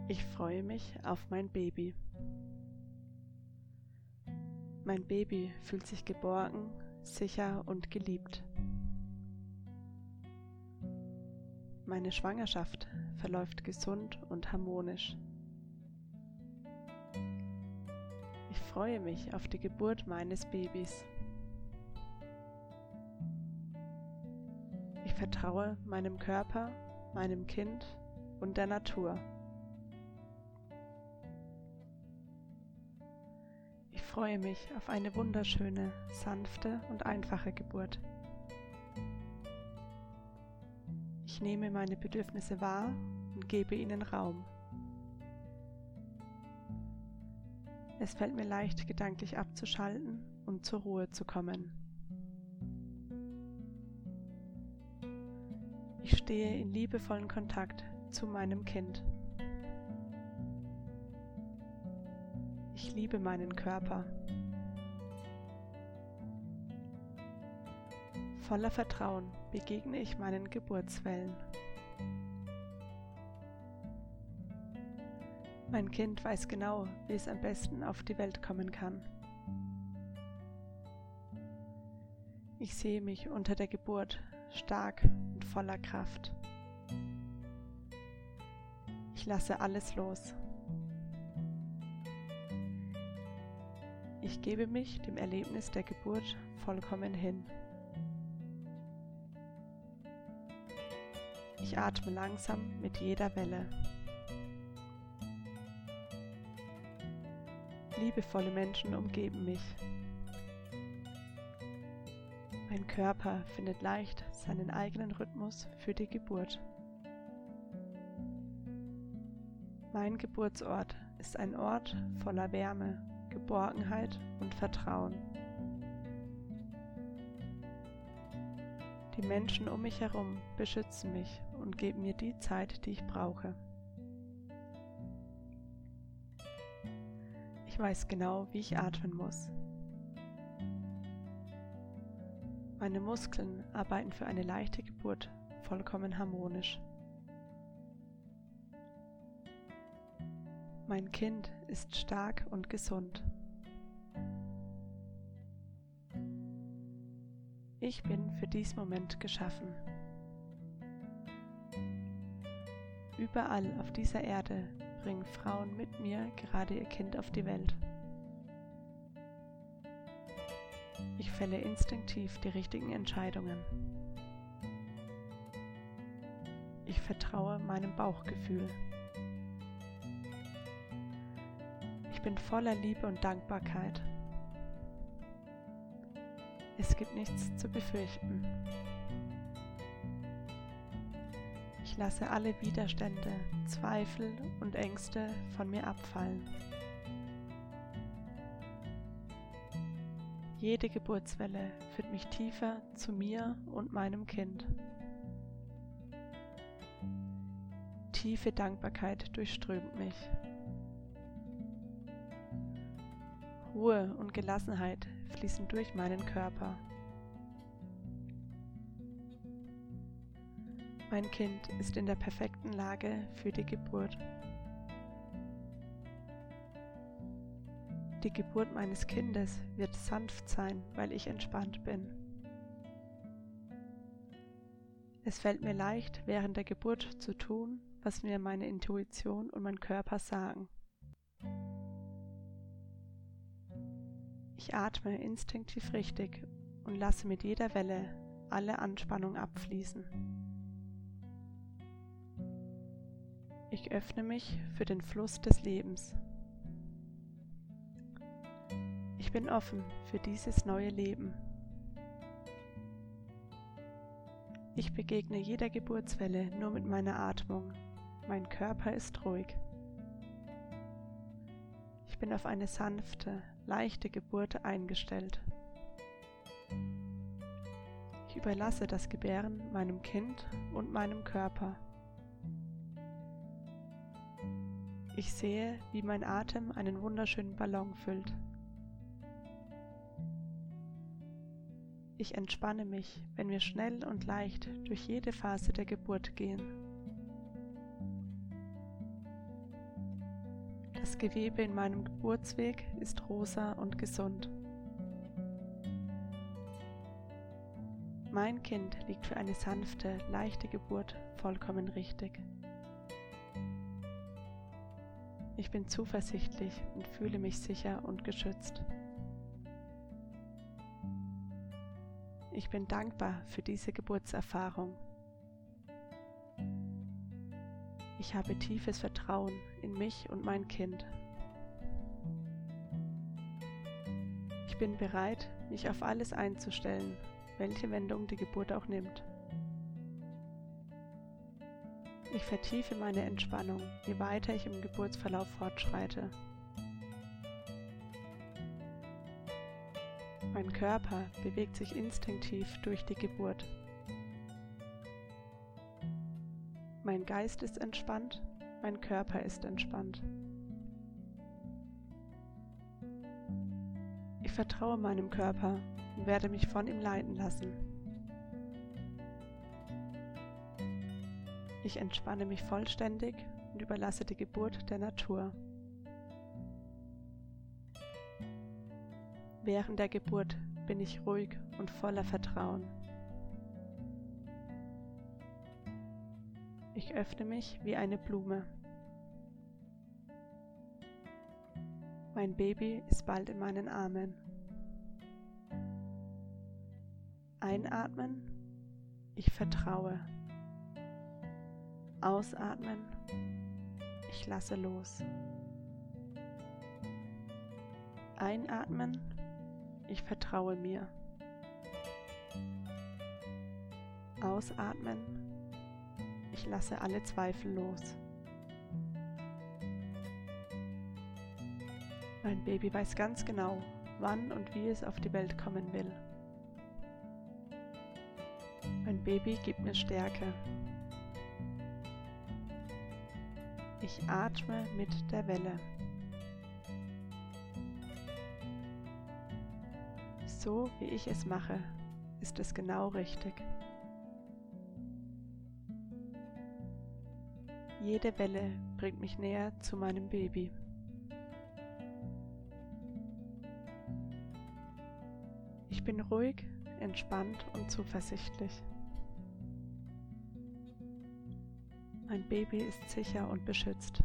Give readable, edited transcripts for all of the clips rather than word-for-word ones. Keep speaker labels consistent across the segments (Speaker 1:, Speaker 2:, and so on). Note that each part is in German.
Speaker 1: Ich freue mich auf mein Baby. Mein Baby fühlt sich geborgen, sicher und geliebt. Meine Schwangerschaft verläuft gesund und harmonisch. Ich freue mich auf die Geburt meines Babys. Ich vertraue meinem Körper, meinem Kind und der Natur. Ich freue mich auf eine wunderschöne, sanfte und einfache Geburt. Ich nehme meine Bedürfnisse wahr und gebe ihnen Raum. Es fällt mir leicht, gedanklich abzuschalten und zur Ruhe zu kommen. Ich stehe in liebevollen Kontakt zu meinem Kind. Ich liebe meinen Körper. Voller Vertrauen begegne ich meinen Geburtswellen. Mein Kind weiß genau, wie es am besten auf die Welt kommen kann. Ich sehe mich unter der Geburt stark und voller Kraft. Ich lasse alles los. Ich gebe mich dem Erlebnis der Geburt vollkommen hin. Ich atme langsam mit jeder Welle. Liebevolle Menschen umgeben mich. Mein Körper findet leicht seinen eigenen Rhythmus für die Geburt. Mein Geburtsort ist ein Ort voller Wärme, Geborgenheit und Vertrauen. Die Menschen um mich herum beschützen mich und geben mir die Zeit, die ich brauche. Ich weiß genau, wie ich atmen muss. Meine Muskeln arbeiten für eine leichte Geburt vollkommen harmonisch. Mein Kind ist stark und gesund. Ich bin für diesen Moment geschaffen. Überall auf dieser Erde bringen Frauen mit mir gerade ihr Kind auf die Welt. Ich fälle instinktiv die richtigen Entscheidungen. Ich vertraue meinem Bauchgefühl. Ich bin voller Liebe und Dankbarkeit. Es gibt nichts zu befürchten. Ich lasse alle Widerstände, Zweifel und Ängste von mir abfallen. Jede Geburtswelle führt mich tiefer zu mir und meinem Kind. Tiefe Dankbarkeit durchströmt mich. Ruhe und Gelassenheit fließen durch meinen Körper. Mein Kind ist in der perfekten Lage für die Geburt. Die Geburt meines Kindes wird sanft sein, weil ich entspannt bin. Es fällt mir leicht, während der Geburt zu tun, was mir meine Intuition und mein Körper sagen. Ich atme instinktiv richtig und lasse mit jeder Welle alle Anspannung abfließen. Ich öffne mich für den Fluss des Lebens. Ich bin offen für dieses neue Leben. Ich begegne jeder Geburtswelle nur mit meiner Atmung. Mein Körper ist ruhig. Ich bin auf eine sanfte, leichte Geburt eingestellt. Ich überlasse das Gebären meinem Kind und meinem Körper. Ich sehe, wie mein Atem einen wunderschönen Ballon füllt. Ich entspanne mich, wenn wir schnell und leicht durch jede Phase der Geburt gehen. Das Gewebe in meinem Geburtsweg ist rosa und gesund. Mein Kind liegt für eine sanfte, leichte Geburt vollkommen richtig. Ich bin zuversichtlich und fühle mich sicher und geschützt. Ich bin dankbar für diese Geburtserfahrung. Ich habe tiefes Vertrauen in mich und mein Kind. Ich bin bereit, mich auf alles einzustellen, welche Wendung die Geburt auch nimmt. Ich vertiefe meine Entspannung, je weiter ich im Geburtsverlauf fortschreite. Mein Körper bewegt sich instinktiv durch die Geburt. Mein Geist ist entspannt, mein Körper ist entspannt. Ich vertraue meinem Körper und werde mich von ihm leiten lassen. Ich entspanne mich vollständig und überlasse die Geburt der Natur. Während der Geburt bin ich ruhig und voller Vertrauen. Ich öffne mich wie eine Blume. Mein Baby ist bald in meinen Armen. Einatmen, ich vertraue. Ausatmen, ich lasse los. Einatmen, ich vertraue mir. Ausatmen, ich lasse alle Zweifel los. Mein Baby weiß ganz genau, wann und wie es auf die Welt kommen will. Mein Baby gibt mir Stärke. Ich atme mit der Welle. So wie ich es mache, ist es genau richtig. Jede Welle bringt mich näher zu meinem Baby. Ich bin ruhig, entspannt und zuversichtlich. Mein Baby ist sicher und beschützt.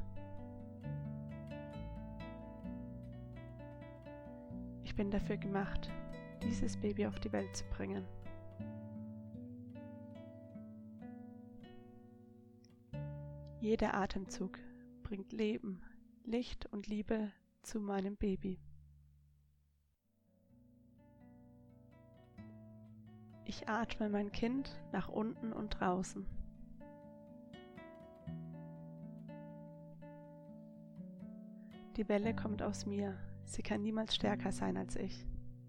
Speaker 1: Ich bin dafür gemacht, dieses Baby auf die Welt zu bringen. Jeder Atemzug bringt Leben, Licht und Liebe zu meinem Baby. Ich atme mein Kind nach unten und draußen. Die Welle kommt aus mir, sie kann niemals stärker sein als ich.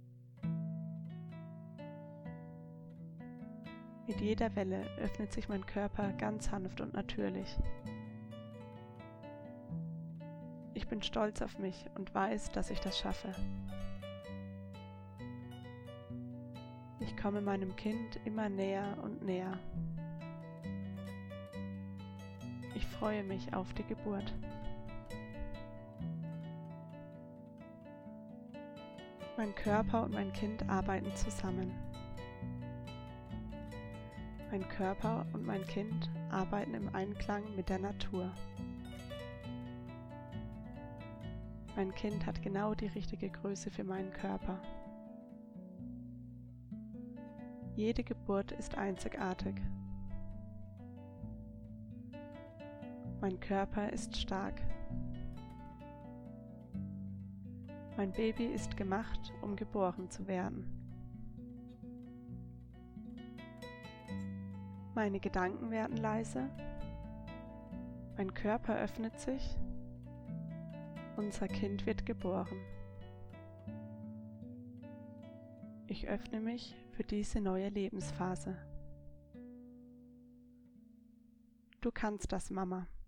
Speaker 1: Mit jeder Welle öffnet sich mein Körper ganz sanft und natürlich. Ich bin stolz auf mich und weiß, dass ich das schaffe. Ich komme meinem Kind immer näher und näher. Ich freue mich auf die Geburt. Mein Körper und mein Kind arbeiten zusammen. Mein Körper und mein Kind arbeiten im Einklang mit der Natur. Mein Kind hat genau die richtige Größe für meinen Körper. Jede Geburt ist einzigartig. Mein Körper ist stark. Mein Baby ist gemacht, um geboren zu werden. Meine Gedanken werden leise. Mein Körper öffnet sich. Unser Kind wird geboren. Ich öffne mich für diese neue Lebensphase. Du kannst das, Mama.